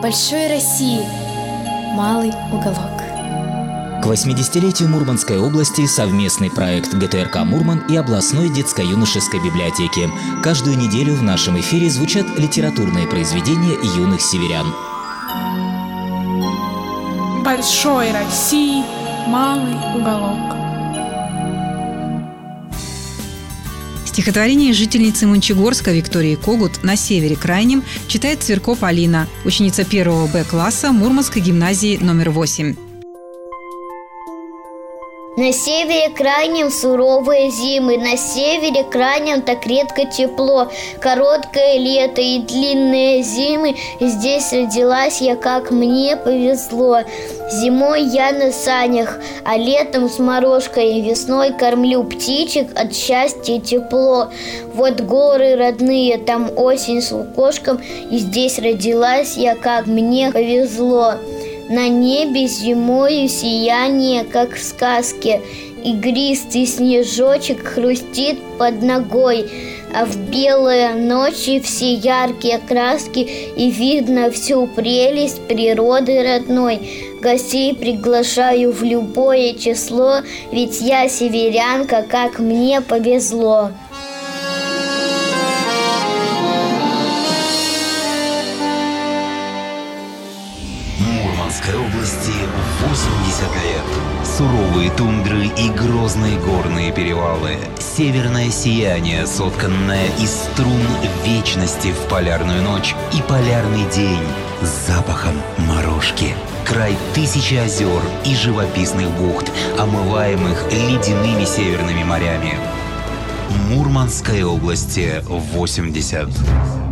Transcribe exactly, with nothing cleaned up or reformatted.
большой России малый уголок. К восьмидесятилетию Мурманской области совместный проект гэ тэ эр ка «Мурман» и областной детско-юношеской библиотеки. Каждую неделю в нашем эфире звучат литературные произведения юных северян. Большой России малый уголок. Стихотворение жительницы Мончегорска Виктории Когут «На севере крайнем» читает Цверко Полина, ученица первого Б класса Мурманской гимназии номер восемь. На севере крайнем суровые зимы, на севере крайнем так редко тепло. Короткое лето и длинные зимы, здесь родилась я, как мне повезло. Зимой я на санях, а летом с морожкой, весной кормлю птичек, от счастья тепло. Вот горы родные, там осень с лукошком, и здесь родилась я, как мне повезло. На небе зимою сияние, как в сказке, игристый снежочек хрустит под ногой, а в белые ночи все яркие краски, и видно всю прелесть природы родной. Гостей приглашаю в любое число, ведь я северянка, как мне повезло. Мурманской области восемьдесят лет. Суровые тундры и грозные горные перевалы. Северное сияние, сотканное из струн вечности в полярную ночь и полярный день с запахом морожки. Край тысячи озер и живописных бухт, омываемых ледяными северными морями. Мурманской области восемьдесят.